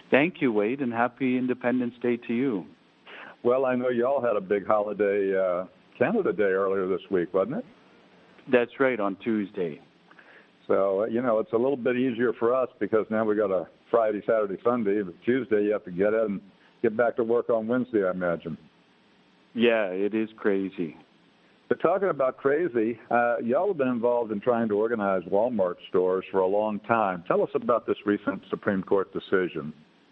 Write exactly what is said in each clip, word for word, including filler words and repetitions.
Thank you, Wade, and happy Independence Day to you. Well, I know y'all had a big holiday, uh, Canada Day, earlier this week, wasn't it? That's right, on Tuesday. So, uh, you know, it's a little bit easier for us because now we got a Friday, Saturday, Sunday. But Tuesday, you have to get in, get back to work on Wednesday, I imagine. Yeah, it is crazy. But talking about crazy, uh, y'all have been involved in trying to organize Walmart stores for a long time. Tell us about this recent Supreme Court decision.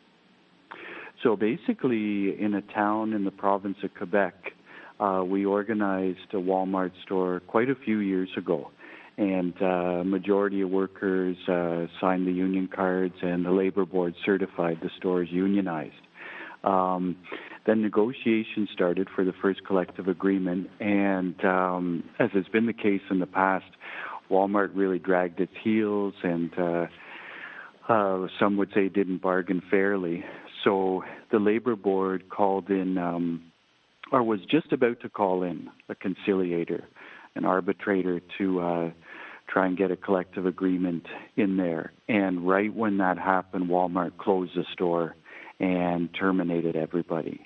So basically, in a town in the province of Quebec, uh, we organized a Walmart store quite a few years ago. And uh, majority of workers uh, signed the union cards, and the labor board certified the stores unionized. Um, then negotiations started for the first collective agreement, and um, as has been the case in the past, Walmart really dragged its heels, and uh, uh, some would say didn't bargain fairly. So the labor board called in, um, or was just about to call in, a conciliator, an arbitrator to uh, try and get a collective agreement in there. And right when that happened, Walmart closed the store and terminated everybody.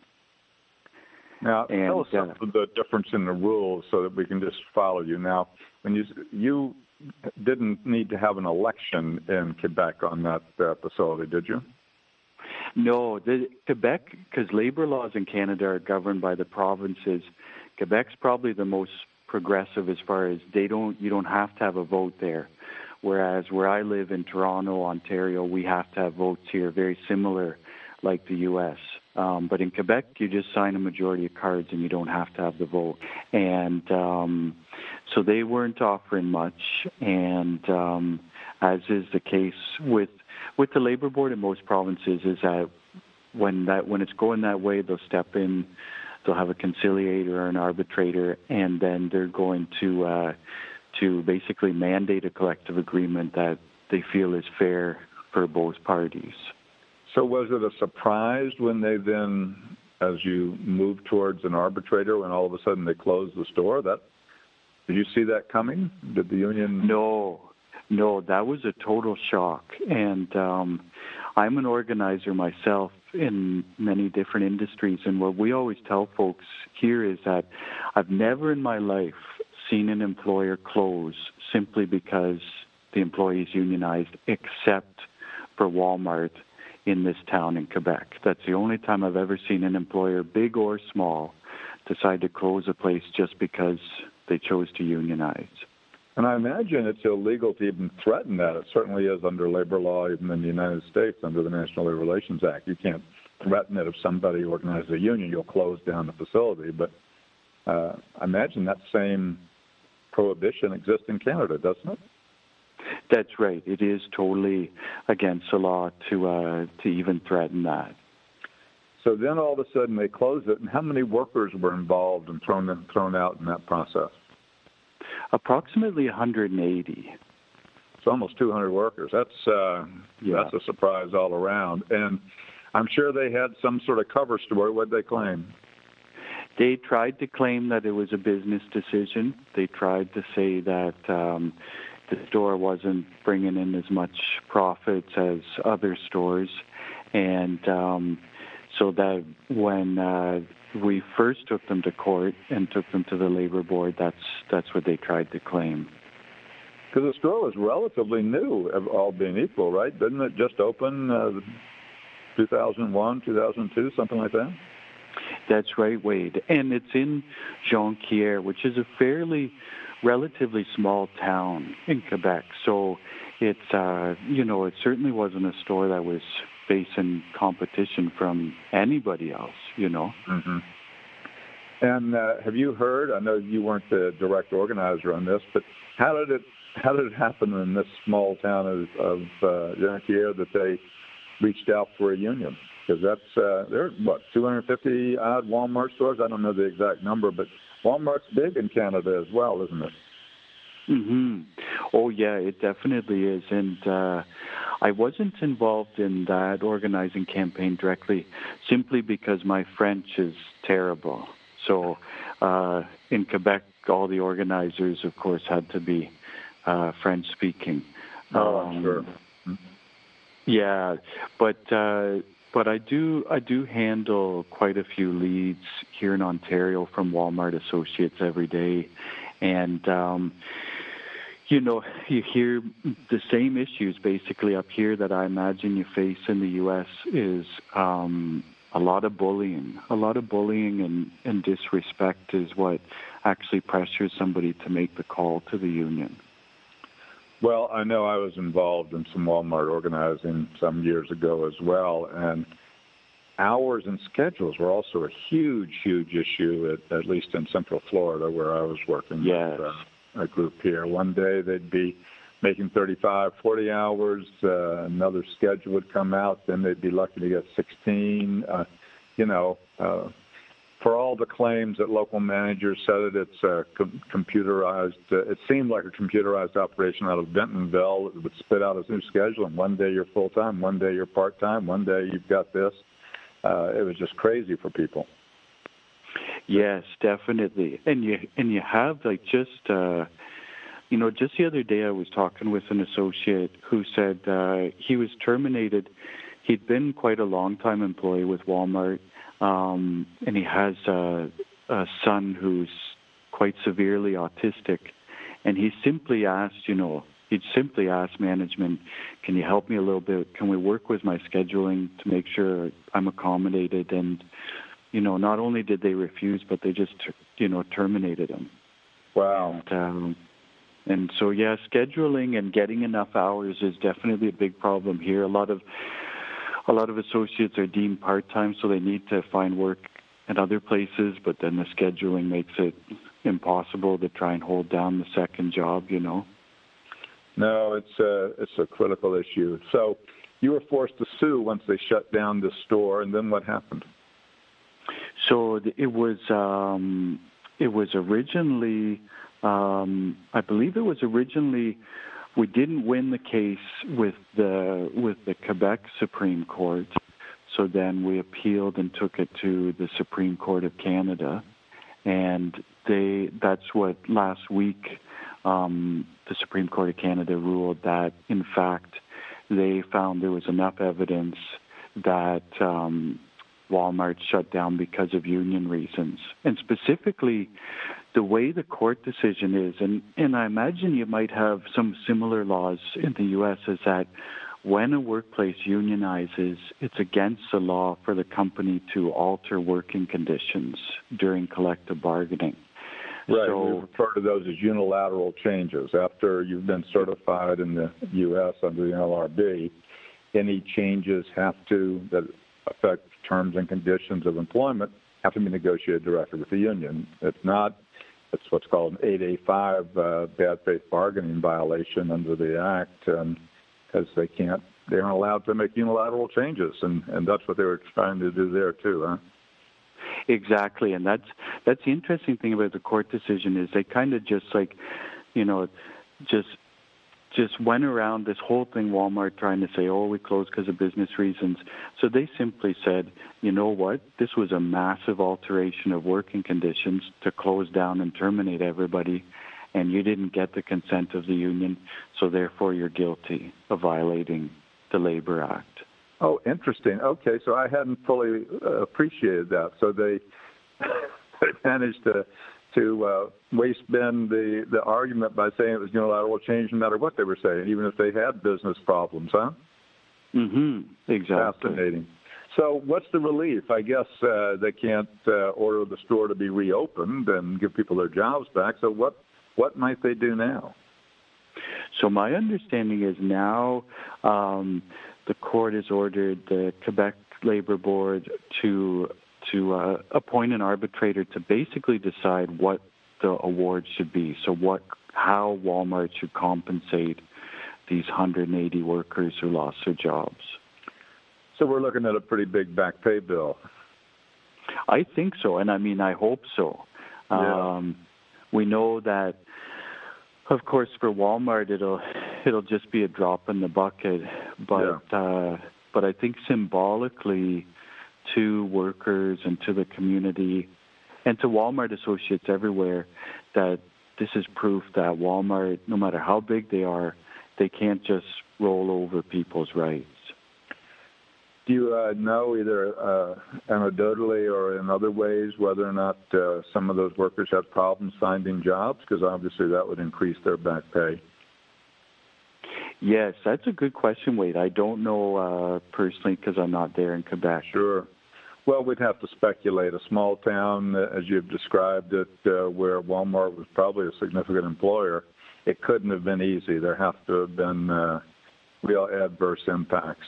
Now, and, tell us uh, some of the difference in the rules so that we can just follow you. Now, when you you didn't need to have an election in Quebec on that uh, facility, did you? No, the, Quebec, because labor laws in Canada are governed by the provinces. Quebec's probably the most progressive as far as they don't. You don't have to have a vote there. Whereas where I live in Toronto, Ontario, we have to have votes here, very similar, like the U S Um, but in Quebec, you just sign a majority of cards and you don't have to have the vote. And um, so they weren't offering much. And um, as is the case with with the labor board in most provinces, is that when that when it's going that way, they'll step in, they'll have a conciliator or an arbitrator, and then they're going to uh, to basically mandate a collective agreement that they feel is fair for both parties. So was it a surprise when they then, as you moved towards an arbitrator, when all of a sudden they closed the store? That did you see that coming? Did the union? No, no, that was a total shock. And um, I'm an organizer myself in many different industries, and what we always tell folks here is that I've never in my life seen an employer close simply because the employee is unionized, except for Walmart in this town in Quebec. That's the only time I've ever seen an employer, big or small, decide to close a place just because they chose to unionize. And I imagine it's illegal to even threaten that. It certainly is under labor law, even in the United States, under the National Labor Relations Act. You can't threaten it if somebody organizes a union, you'll close down the facility. But uh, I imagine that same prohibition exists in Canada, doesn't it? That's right. It is totally against the law to uh, to even threaten that. So then all of a sudden they closed it, and how many workers were involved and thrown in, thrown out in that process? Approximately one hundred eighty. It's almost two hundred workers. That's uh, yeah. that's a surprise all around. And I'm sure they had some sort of cover story. What did they claim? They tried to claim that it was a business decision. They tried to say that um, the store wasn't bringing in as much profits as other stores. And um, so that when uh, we first took them to court and took them to the labor board, that's that's what they tried to claim. Because the store was relatively new, all being equal, right? Didn't it just open uh, two thousand one, two thousand two, something like that? That's right, Wade. And it's in Jonquière, which is a fairly relatively small town in Quebec. So it's, uh, you know, it certainly wasn't a store that was facing competition from anybody else, you know. Mm-hmm. And uh, have you heard, I know you weren't the direct organizer on this, but how did it how did it happen in this small town of, of uh, Jonquière that they reached out for a union? Because that's, uh, there are, what, two hundred fifty odd Walmart stores? I don't know the exact number, but Walmart's big in Canada as well, isn't it? Mm-hmm. Oh, yeah, it definitely is. And uh, I wasn't involved in that organizing campaign directly simply because my French is terrible. So uh, in Quebec, all the organizers, of course, had to be uh, French-speaking. Oh, um, I'm sure. Yeah, but uh, but I do I do handle quite a few leads here in Ontario from Walmart associates every day, and um, you know, you hear the same issues basically up here that I imagine you face in the U S is um, a lot of bullying. A lot of bullying and, and disrespect is what actually pressures somebody to make the call to the union. Well, I know I was involved in some Walmart organizing some years ago as well, and hours and schedules were also a huge, huge issue, at, at least in Central Florida where I was working yes. with uh, a group here. One day they'd be making thirty-five, forty hours, uh, another schedule would come out, then they'd be lucky to get sixteen. Uh, you know, uh, for all the claims that local managers said it, it's a com- computerized, uh, it seemed like a computerized operation out of Bentonville. It would spit out a new schedule, and one day you're full-time, one day you're part-time, one day you've got this. Uh, it was just crazy for people. Yes, definitely. And you and you have like just, uh, you know, just the other day I was talking with an associate who said uh, he was terminated. He'd been quite a long-time employee with Walmart, um, and he has a, a son who's quite severely autistic. And he simply asked, you know, he'd simply asked management, can you help me a little bit? Can we work with my scheduling to make sure I'm accommodated? And you know, not only did they refuse, but they just, you know, terminated him. Wow. And, um, and so, yeah, scheduling and getting enough hours is definitely a big problem here. A lot of a lot of associates are deemed part-time, so they need to find work at other places, but then the scheduling makes it impossible to try and hold down the second job, you know. No, it's a, it's a critical issue. So you were forced to sue once they shut down the store, and then what happened? So it was um, it was originally, um, I believe it was originally, we didn't win the case with the with the Quebec Supreme Court. So then we appealed and took it to the Supreme Court of Canada, and they that's what last week um, the Supreme Court of Canada ruled that in fact they found there was enough evidence that um, Walmart shut down because of union reasons. And specifically, the way the court decision is, and, and I imagine you might have some similar laws in the U S, is that when a workplace unionizes, it's against the law for the company to alter working conditions during collective bargaining. Right, so, we refer to those as unilateral changes. After you've been certified in the U S under the L R B, any changes have to, that affect terms and conditions of employment, have to be negotiated directly with the union. If not, it's what's called an eight A five uh, bad faith bargaining violation under the Act, because um, they can't, they aren't allowed to make unilateral changes, and, and that's what they were trying to do there too, huh? Exactly, and that's that's the interesting thing about the court decision is they kind of just like, you know, just just went around this whole thing, Walmart trying to say, oh, we closed because of business reasons. So they simply said, you know what, this was a massive alteration of working conditions to close down and terminate everybody, and you didn't get the consent of the union, so therefore you're guilty of violating the Labor Act. Oh, interesting. Okay, so I hadn't fully uh, appreciated that. So they, they managed to to uh, waste bend the, the argument by saying it was unilateral change no matter what they were saying, even if they had business problems, huh? Mm-hmm. Exactly. Fascinating. So what's the relief? I guess uh, they can't uh, order the store to be reopened and give people their jobs back. So what, what might they do now? So my understanding is now um, the court has ordered the Quebec Labor Board to to uh, appoint an arbitrator to basically decide what the award should be. So what, how Walmart should compensate these one hundred eighty workers who lost their jobs. So we're looking at a pretty big back pay bill. I think so, and I mean, I hope so. Yeah. Um, we know that, of course, for Walmart, it'll it'll just be a drop in the bucket, but yeah. uh, but I think symbolically, to workers and to the community and to Walmart associates everywhere, that this is proof that Walmart, no matter how big they are, they can't just roll over people's rights. Do you uh, know either uh, anecdotally or in other ways whether or not uh, some of those workers have problems finding jobs? Because obviously that would increase their back pay. Yes, that's a good question, Wade. I don't know uh, personally because I'm not there in Quebec. Sure. Well, we'd have to speculate. A small town, uh, as you've described it, uh, where Walmart was probably a significant employer, it couldn't have been easy. There have to have been uh, real adverse impacts.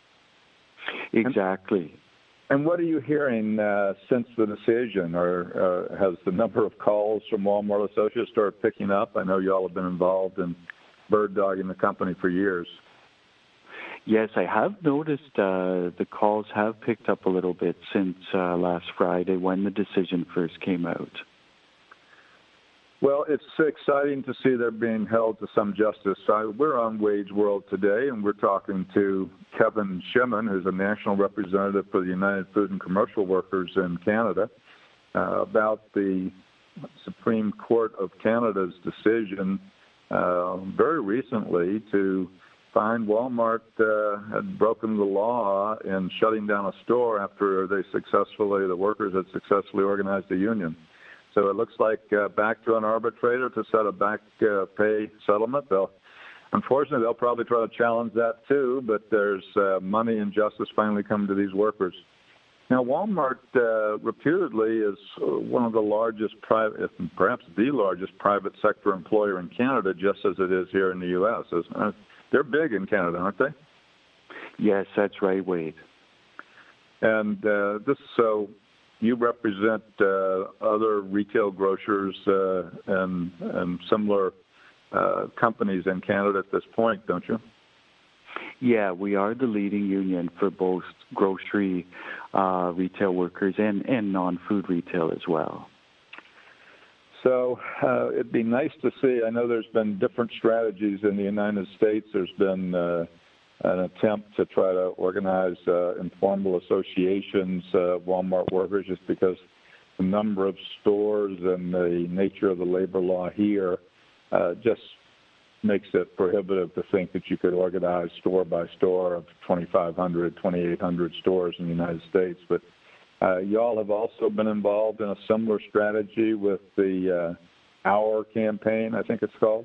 Exactly. And, and what are you hearing uh, since the decision? Or uh, has the number of calls from Walmart associates started picking up? I know you all have been involved in bird dogging the company for years. Yes, I have noticed uh, the calls have picked up a little bit since uh, last Friday when the decision first came out. Well, it's exciting to see they're being held to some justice. So we're on Wage World today, and we're talking to Kevin Shimmin, who's a national representative for the United Food and Commercial Workers in Canada, uh, about the Supreme Court of Canada's decision uh, very recently to find Walmart uh, had broken the law in shutting down a store after they successfully, the workers had successfully organized a union. So it looks like uh, back to an arbitrator to set a back uh, pay settlement. They'll, unfortunately, they'll probably try to challenge that too, but there's uh, money and justice finally coming to these workers. Now, Walmart uh, reputedly is one of the largest private, if perhaps the largest private sector employer in Canada, just as it is here in the U S. Uh, they're big in Canada, aren't they? Yes, that's right, Wade. And uh, this, so you represent uh, other retail grocers uh, and and similar uh, companies in Canada at this point, don't you? Yeah, we are the leading union for both grocery uh, retail workers and, and non-food retail as well. So uh, it'd be nice to see. I know there's been different strategies in the United States. There's been uh, an attempt to try to organize uh, informal associations, uh, Walmart workers, just because the number of stores and the nature of the labor law here uh, just makes it prohibitive to think that you could organize store by store of twenty-five hundred, twenty-eight hundred stores in the United States. But uh, y'all have also been involved in a similar strategy with the uh, Our campaign, I think it's called.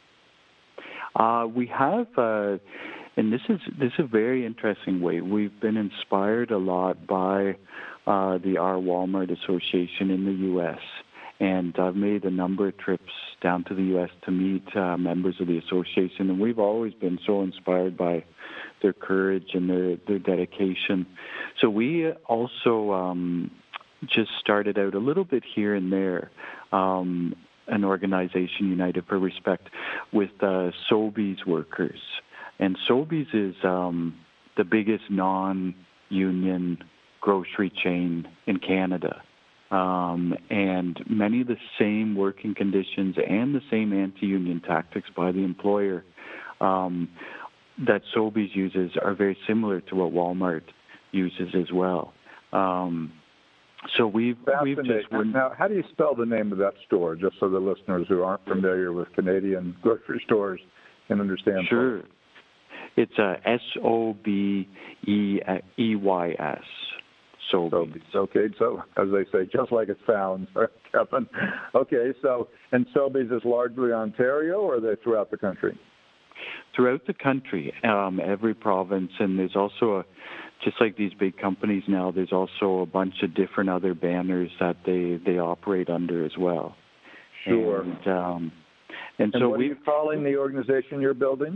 Uh, we have, uh, and this is this is a very interesting way. We've been inspired a lot by uh, the Our Walmart Association in the U S, and I've made a number of trips down to the U S to meet uh, members of the association, and we've always been so inspired by their courage and their, their dedication. So we also um, just started out a little bit here and there, um, an organization, United for Respect, with uh, Sobeys workers. And Sobeys is um, the biggest non-union grocery chain in Canada. Um, and many of the same working conditions and the same anti-union tactics by the employer um, that Sobeys uses are very similar to what Walmart uses as well. Um, so we've, we've just... Now, how do you spell the name of that store, just so the listeners who aren't familiar with Canadian grocery stores can understand? Sure. It's uh, S O B E Y S. Sobeys. Okay, so as they say, just like it sounds, Kevin. Okay, so, and Sobeys is largely Ontario, or are they throughout the country? Throughout the country, um, every province, and there's also, a, just like these big companies now, there's also a bunch of different other banners that they, they operate under as well. Sure. And, um, and, and so what we, are you calling the organization you're building?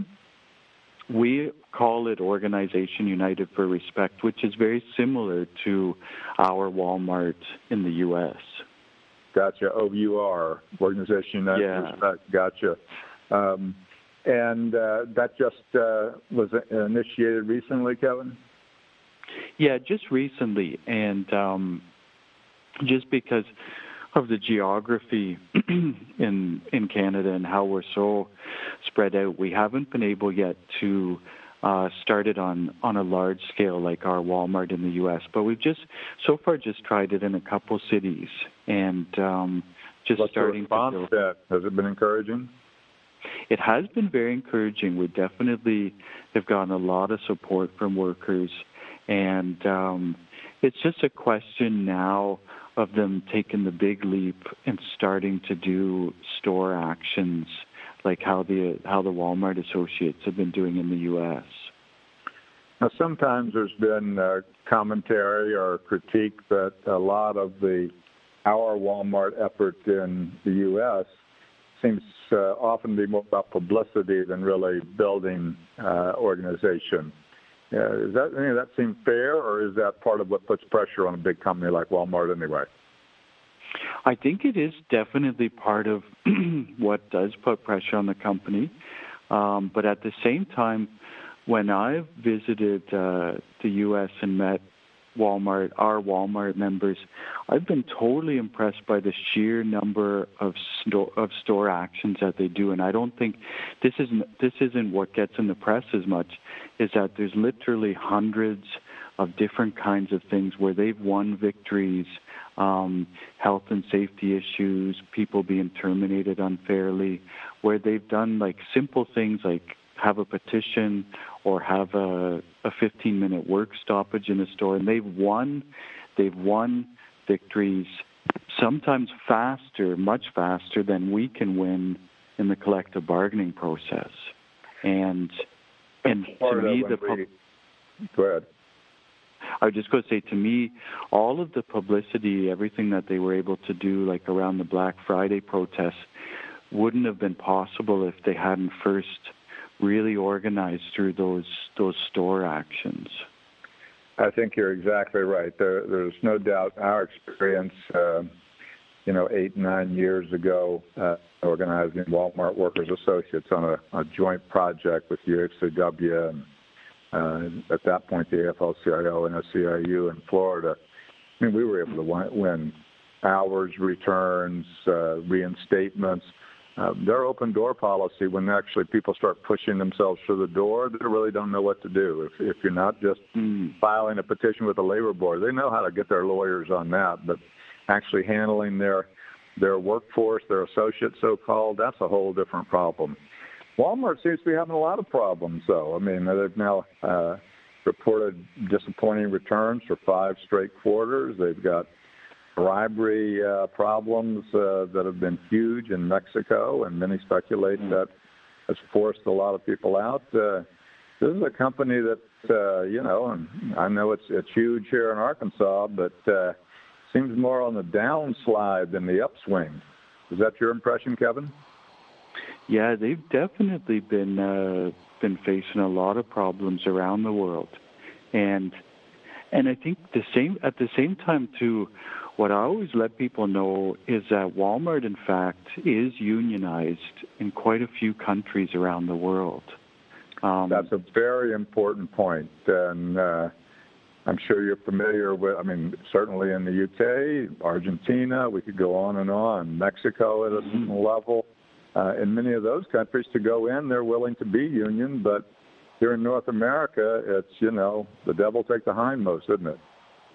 We call it Organization United for Respect, which is very similar to our Walmart in the U S. Gotcha. O U R, Organization United yeah. for Respect. Gotcha. Um, and uh, that just uh, was initiated recently, Kevin? Yeah, just recently. And um, just because of the geography in in Canada and how we're so spread out, we haven't been able yet to uh, start it on, on a large scale like our Walmart in the U S. But we've just so far just tried it in a couple cities and um, just What's starting the response to to that? Has it been encouraging? It has been very encouraging. We definitely have gotten a lot of support from workers, And um, it's just a question now of them taking the big leap and starting to do store actions like how the how the Walmart associates have been doing in the U S. Now, sometimes there's been uh, commentary or critique that a lot of the our Walmart effort in the U S seems uh, often to be more about publicity than really building uh, organization. Uh, is that any of that seem fair, or is that part of what puts pressure on a big company like Walmart anyway? I think it is definitely part of what does put pressure on the company. Um, but at the same time, when I've visited uh, the U S and met Walmart, our Walmart members, I've been totally impressed by the sheer number of sto- of store actions that they do. And I don't think this isn't this isn't what gets in the press as much, is that there's literally hundreds of different kinds of things where they've won victories, um, health and safety issues, people being terminated unfairly, where they've done like simple things like have a petition or have a, a fifteen-minute work stoppage in a store, and they've won, they've won victories sometimes faster, much faster than we can win in the collective bargaining process. And and to me, the we... go ahead. I was just going to say, to me, all of the publicity, everything that they were able to do, like around the Black Friday protests, wouldn't have been possible if they hadn't first really organized through those those store actions. I think you're exactly right. There, there's no doubt our experience, uh, you know, eight, nine years ago, uh, organizing Walmart Workers Associates on a, a joint project with U F C W and uh, at that point the A F L C I O and S C I U in Florida. I mean, we were able to win hours, returns, uh, reinstatements. Uh, their open door policy, when actually people start pushing themselves through the door, they really don't know what to do. If, if you're not just mm. filing a petition with the labor board, they know how to get their lawyers on that, but actually handling their their workforce, their associates, so-called, that's a whole different problem. Walmart seems to be having a lot of problems, though. I mean, they've now uh, reported disappointing returns for five straight quarters. They've got bribery uh, problems uh, that have been huge in Mexico, and many speculate that has forced a lot of people out. Uh, this is a company that, uh, you know, and I know it's it's huge here in Arkansas, but uh, seems more on the downslide than the upswing. Is that your impression, Kevin? Yeah, they've definitely been uh, been facing a lot of problems around the world, and and I think the same at the same time too. What I always let people know is that Walmart, in fact, is unionized in quite a few countries around the world. Um, That's a very important point, and uh, I'm sure you're familiar with, I mean, certainly in the U K, Argentina, we could go on and on, Mexico at a certain mm-hmm. level. Uh, in many of those countries, to go in, they're willing to be union, but here in North America, it's, you know, the devil take the hindmost, isn't it?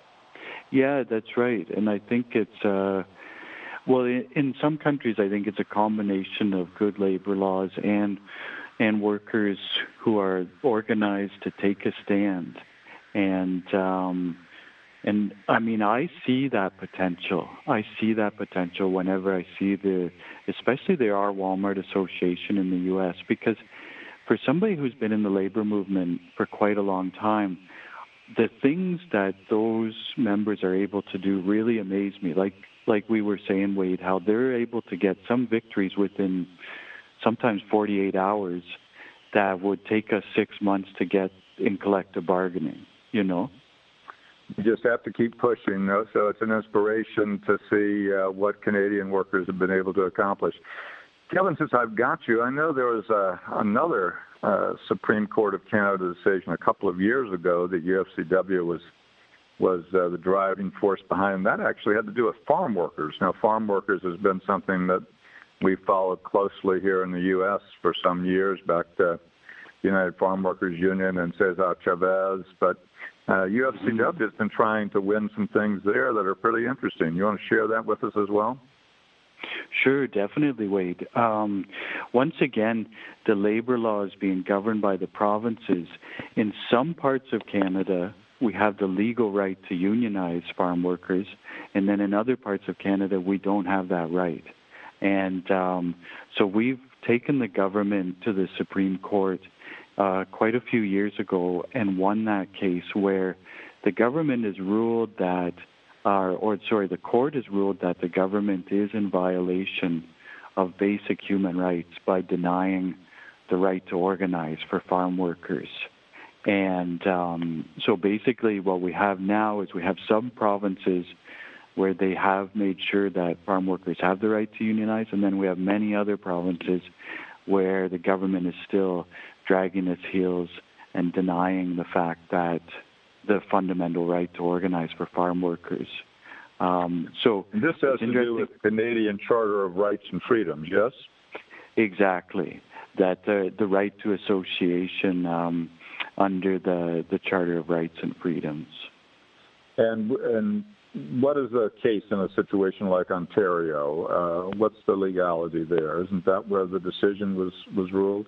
Yeah, that's right. And I think it's, uh, well, in some countries, I think it's a combination of good labor laws and and workers who are organized to take a stand. And, um, and I mean, I see that potential. I see that potential whenever I see the, especially the Our Walmart Association in the U S, because for somebody who's been in the labor movement for quite a long time, the things that those members are able to do really amaze me. Like like we were saying, Wade, how they're able to get some victories within sometimes forty-eight hours that would take us six months to get in collective bargaining, you know? You just have to keep pushing, though, so it's an inspiration to see uh, what Canadian workers have been able to accomplish. Kevin, since I've got you, I know there was uh, another uh, Supreme Court of Canada decision a couple of years ago that U F C W was was uh, the driving force behind. That actually had to do with farm workers. Now, farm workers has been something that we followed closely here in the U S for some years, back to United Farm Workers Union and Cesar Chavez. But uh, U F C W has been trying to win some things there that are pretty interesting. You want to share that with us as well? Sure, definitely, Wade. Um, once again, the labor law is being governed by the provinces. In some parts of Canada, we have the legal right to unionize farm workers, and then in other parts of Canada, we don't have that right. And um, so we've taken the government to the Supreme Court uh, quite a few years ago and won that case where the government has ruled that, uh, or sorry, the court has ruled that the government is in violation of basic human rights by denying the right to organize for farm workers. And um, so basically what we have now is we have some provinces where they have made sure that farm workers have the right to unionize, and then we have many other provinces where the government is still dragging its heels and denying the fact that the fundamental right to organize for farm workers. Um, so and this has to do with the Canadian Charter of Rights and Freedoms, yes? Exactly. That uh, the right to association um, under the, the Charter of Rights and Freedoms. And and what is the case in a situation like Ontario? Uh, what's the legality there? Isn't that where the decision was, was ruled?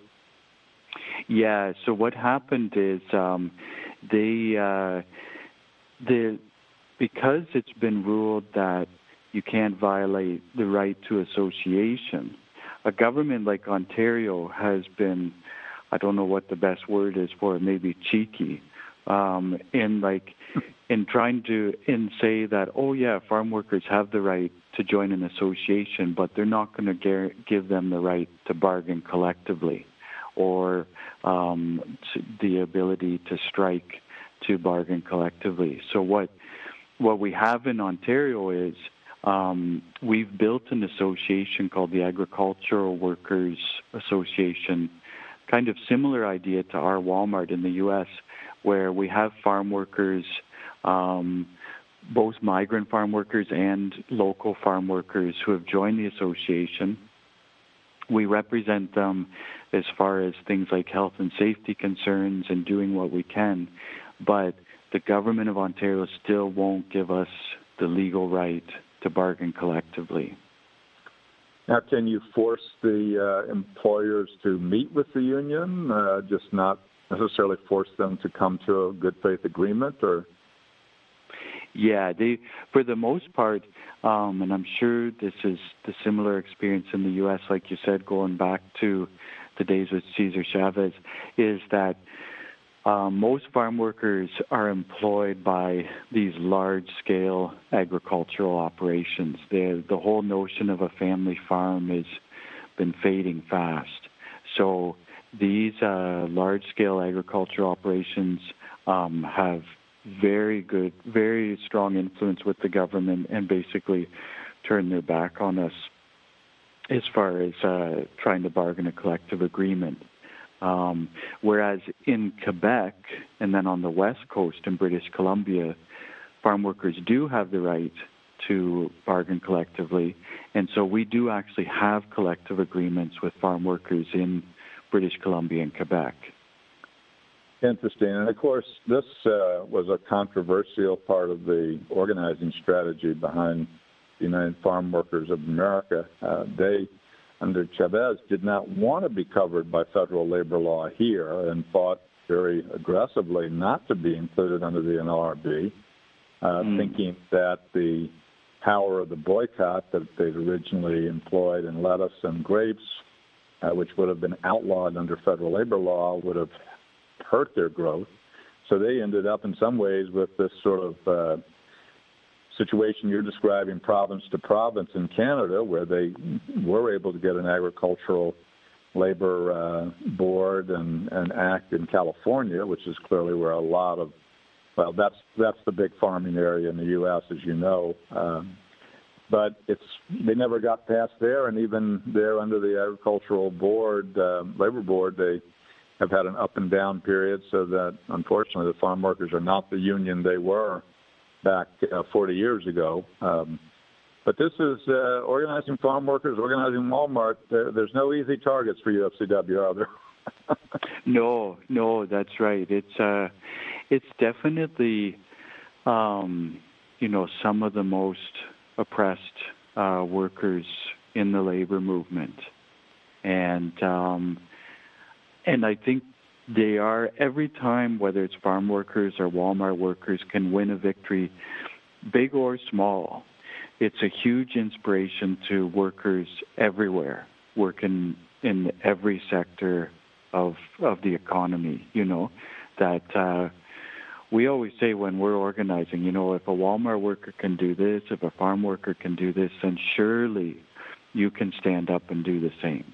Yeah, so what happened is um, they, uh, the, because it's been ruled that you can't violate the right to association, a government like Ontario has been, I don't know what the best word is for it, maybe cheeky, um, in like in trying to in say that, oh yeah, farm workers have the right to join an association, but they're not going to gar- give them the right to bargain collectively or um, to the ability to strike to bargain collectively. So what what we have in Ontario is um, we've built an association called the Agricultural Workers Association, kind of similar idea to our Walmart in the U S, where we have farm workers, um, both migrant farm workers and local farm workers who have joined the association. We represent them as far as things like health and safety concerns and doing what we can, but the government of Ontario still won't give us the legal right to bargain collectively. Now, can you force the uh, employers to meet with the union, uh, just not necessarily force them to come to a good faith agreement? Or yeah, they for the most part, um, and I'm sure this is the similar experience in the U S, like you said, going back to the days with Cesar Chavez, is that Um, most farm workers are employed by these large-scale agricultural operations. The, the whole notion of a family farm has been fading fast. So these uh, large-scale agricultural operations um, have very good, very strong influence with the government and basically turn their back on us as far as uh, trying to bargain a collective agreement. Um, whereas in Quebec and then on the West Coast in British Columbia, farm workers do have the right to bargain collectively. And so we do actually have collective agreements with farm workers in British Columbia and Quebec. Interesting. And of course, this uh, was a controversial part of the organizing strategy behind the United Farm Workers of America. Uh, they under Chavez, did not want to be covered by federal labor law here and fought very aggressively not to be included under the N L R B, uh, mm. thinking that the power of the boycott that they'd originally employed in lettuce and grapes, uh, which would have been outlawed under federal labor law, would have hurt their growth. So they ended up in some ways with this sort of uh, situation you're describing province to province in Canada, where they were able to get an agricultural labor uh, board and an act in California, which is clearly where a lot of, well, that's that's the big farming area in the U S, as you know. Um, but it's they never got past there, and even there under the agricultural board, uh, labor board, they have had an up and down period, so that unfortunately the farm workers are not the union they were back uh, forty years ago. Um, but this is uh, organizing farm workers, organizing Walmart. There, there's no easy targets for U F C W, are there? no, no, that's right. It's uh, it's definitely, um, you know, some of the most oppressed uh, workers in the labor movement. And, um, and I think They are. Every time, whether it's farm workers or Walmart workers can win a victory, big or small, it's a huge inspiration to workers everywhere, working in every sector of of the economy, you know, that uh, we always say when we're organizing, you know, if a Walmart worker can do this, if a farm worker can do this, then surely you can stand up and do the same.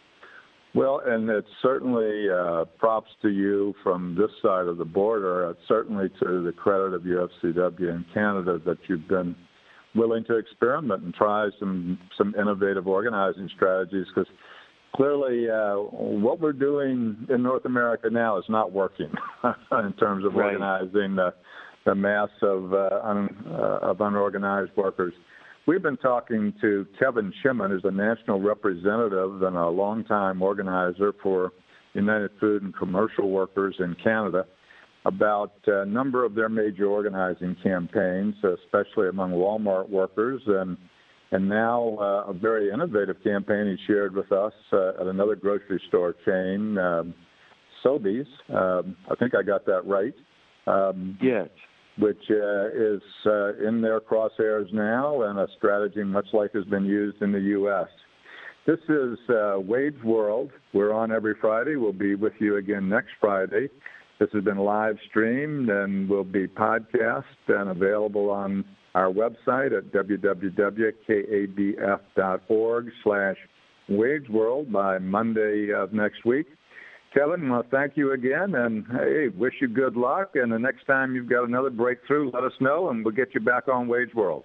Well, and it's certainly uh, props to you from this side of the border. It's certainly to the credit of U F C W in Canada that you've been willing to experiment and try some, some innovative organizing strategies, because clearly uh, what we're doing in North America now is not working in terms of right. organizing the, the mass of, uh, un, uh, of unorganized workers. We've been talking to Kevin Shimmin, who's a national representative and a longtime organizer for United Food and Commercial Workers in Canada, about a number of their major organizing campaigns, especially among Walmart workers, and and now uh, a very innovative campaign he shared with us uh, at another grocery store chain, um, Sobeys. Um, I think I got that right. Um, yes. Which uh, is uh, in their crosshairs now, and a strategy much like has been used in the U S. This is uh, Wade's World. We're on every Friday. We'll be with you again next Friday. This has been live streamed and will be podcast and available on our website at w w w dot k a b f dot org slash Wade's World by Monday of next week. Kevin, well, thank you again, and hey, wish you good luck. And the next time you've got another breakthrough, let us know, and we'll get you back on Wade's World.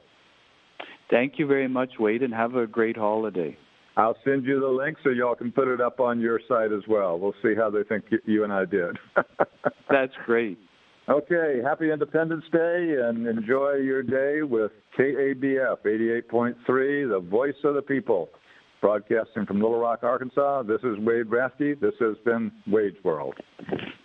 Thank you very much, Wade, and have a great holiday. I'll send you the link so y'all can put it up on your site as well. We'll see how they think you and I did. That's great. Okay, happy Independence Day, and enjoy your day with K A B F eighty-eight point three, the voice of the people. Broadcasting from Little Rock, Arkansas, this is Wade Rathke. This has been Wade's World.